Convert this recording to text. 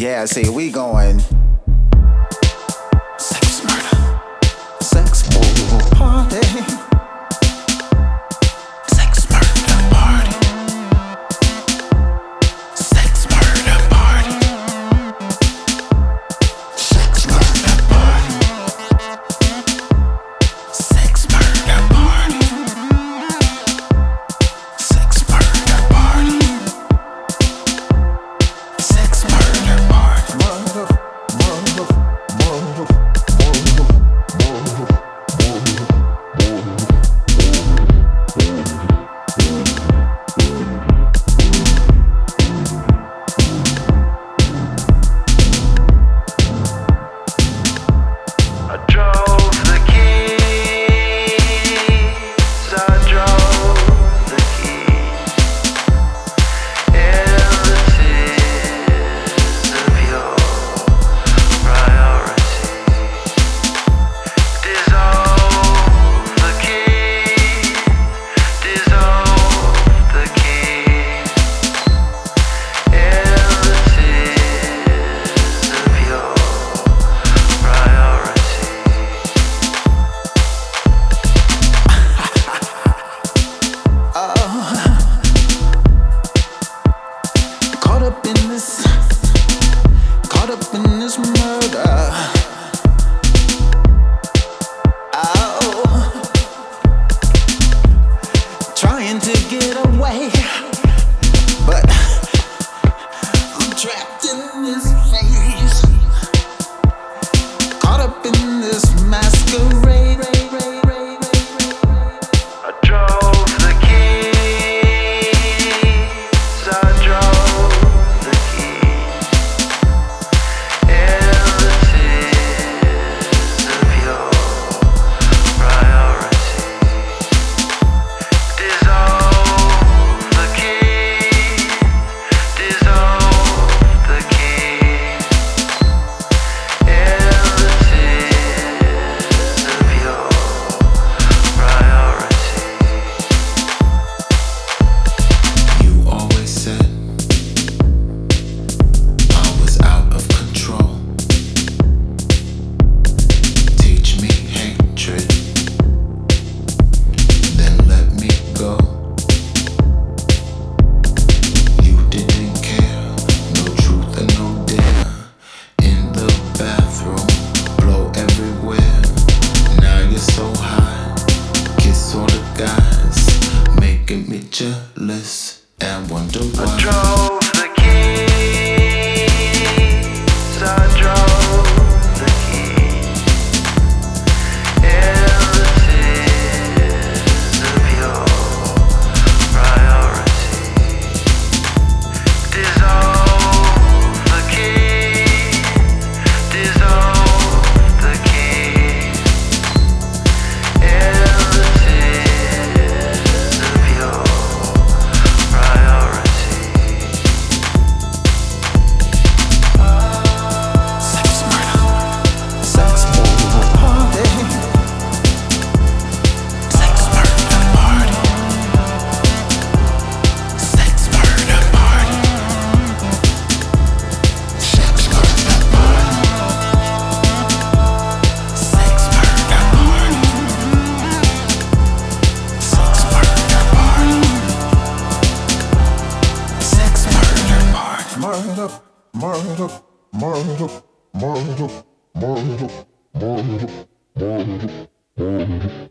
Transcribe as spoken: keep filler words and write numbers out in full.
Yeah, see, we going sex murder, sex murder party, sex murder party, sex murder party, sex murder party, sex murder party, sex murder party, sex murder party, murder, murder, murder, murder, murder, I drove the keys, I drove the keys in the tears of your priority. Dissolve the keys, dissolve the keys in the tears of your priority. caught up in this, caught up in this murder. Oh, trying to get away, but I'm trapped in this phase, caught up in this masquerade. I drove the keys, I drove the keys in the tears of your priority. Dissolve the keys, dissolve the keys in the tears of your priority. You always said I was out of control. Teach me hatred, then let me go. You didn't care, no truth and no dare. In the bathroom, blow everywhere. Now you're so high, kiss all the guys, making me jealous and wonder I why. drove the keys, I drove the keys in the tears of your priority. Dissolve the keys, dissolve the keys in the tears of your priority. Sex murder, sex murder party, sex murder party, sex murder party, sex murder party, sex murder party, sex murder party, sex murder party, murder, murder, murder, murder, murder, murder, murder, murder.